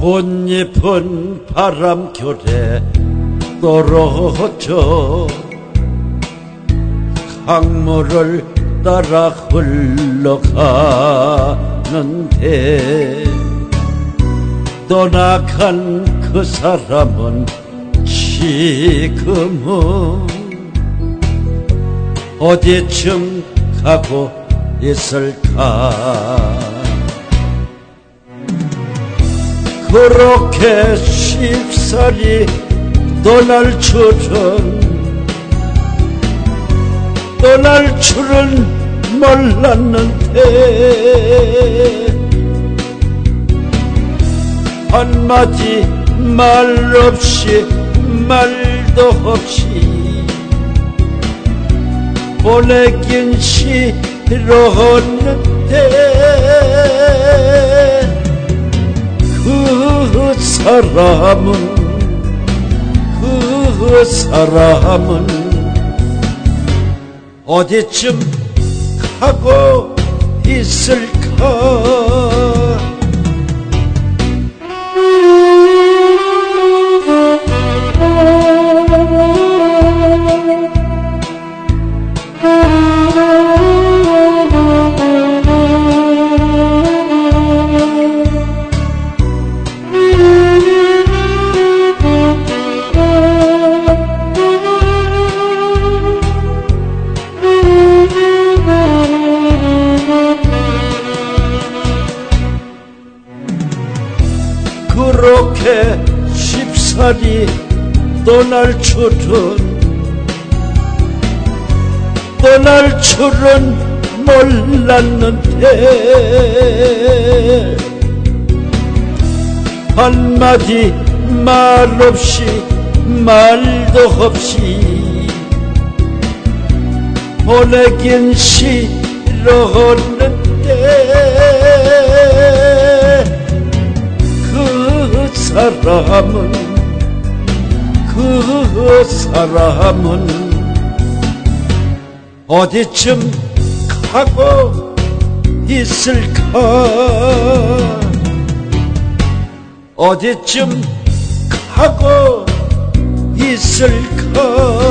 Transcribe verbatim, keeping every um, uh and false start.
꽃잎은 바람결에 떨어져 강물을 따라 흘러가는데 떠나간 그 사람은 지금은 어디쯤 가고 있을까. 그렇게 쉽사리 떠날 줄은 떠날 줄은 몰랐는데 한마디 말 없이 말도 없이 보내긴 싫었는데 그 사람은 그 사람은 어디쯤 가고 있을까. 그렇게 쉽사리 떠날 줄은 떠날 줄은 몰랐는데 한마디 말 없이 말도 없이 보내긴 싫었는데 그 사람은 그 사람은 어디쯤 가고 있을까. 어디쯤 가고 있을까.